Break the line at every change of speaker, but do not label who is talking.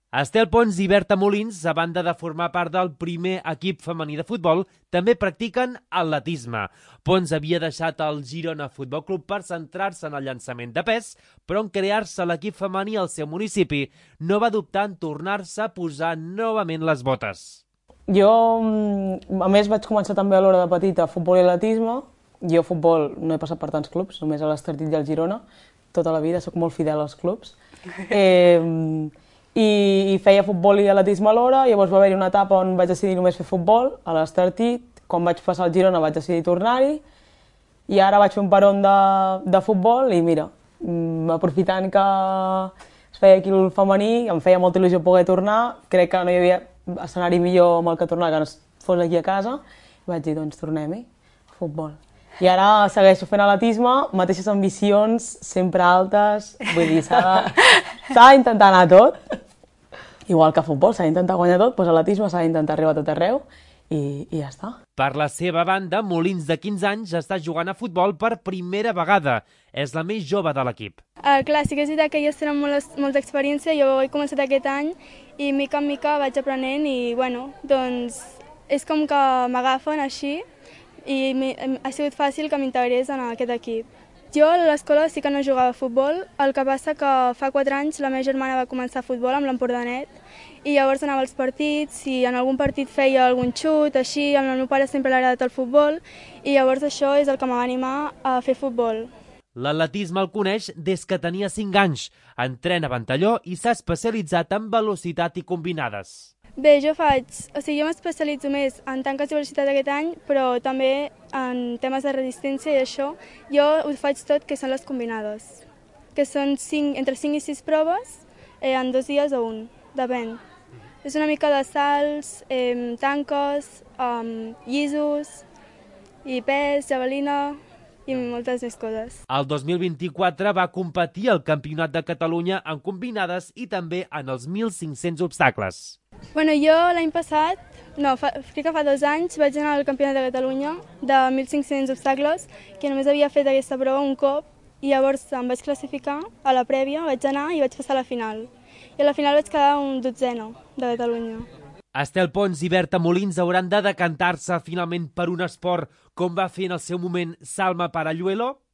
Estel Pons i Berta Molins, a banda de formar part del primer equip femení de futbol, també practiquen atletisme. Pons havia deixat el Girona Futbol Club per centrar-se en el llançament de pes, però en crear-se l'equip femení al seu municipi no va dubtar en tornar-se a posar novament les botes.
Jo, a més, vaig començar també a l'hora de petita futbol i atletisme. Jo futbol no he passat per tants clubs, només a l'Estartit i al Girona. Tota la vida, sóc molt fidel als clubs. I feia futbol i atletisme alhora, llavors va haver-hi una etapa on vaig decidir només fer futbol, a l'Estartit, quan vaig passar al Girona vaig decidir tornar-hi, i ara vaig fer un peron de futbol i mira, aprofitant que es feia aquí el femení, em feia molta il·lusió poder tornar, crec que no hi havia escenari millor amb el que tornar que no fos aquí a casa, i vaig dir, doncs tornem-hi, futbol. I ara segueixo fent atletisme, mateixes ambicions, sempre altes, vull dir, s'ha d'intentar anar a tot. Igual que futbol, s'ha d'intentar guanyar tot, doncs atletisme s'ha d'intentar arribar a tot arreu i ja està.
Per la seva banda, Molins, de 15 anys, està jugant a futbol per primera vegada. És la més jove de l'equip.
Clar, sí que és veritat que ells tenen molta experiència, jo he començat aquest any i mica en mica vaig aprenent i, bueno, doncs és com que m'agafen així i ha sigut fàcil que m'integrés en aquest equip. Jo a l'escola sí que no jugava a futbol, el que passa que fa 4 anys la meva germana va començar a futbol amb l'Empordanet i llavors anava als partits i en algun partit feia algun xut, així, amb el meu pare sempre l'ha agradat el futbol i llavors això és el que m'ha animat a fer futbol.
L'atletisme el coneix des que tenia 5 anys, entrena a ventalló i s'ha especialitzat en velocitat i combinades.
Bé, jo m'especialitzo més en tanques i velocitat aquest any, però també en temes de resistència i això. Jo ho faig tot, que són les combinades, que són entre 5 i 6 proves en 2 dies o 1, depèn. És una mica de salts, tanques, llisos, i pes, javelina i moltes més coses.
El 2024 va competir al Campionat de Catalunya en combinades i també en els 1.500 obstacles.
Bueno, jo l'any passat, crec que fa 2 anys, vaig anar al Campionat de Catalunya de 1.500 obstacles, que només havia fet aquesta prova un cop, i llavors em vaig classificar a la prèvia, vaig anar i vaig passar a la final. I a la final vaig quedar un 12è de Catalunya.
Estel Pons i Berta Molins hauran de decantar-se finalment per un esport com va fer en el seu moment Salma Paralluelo?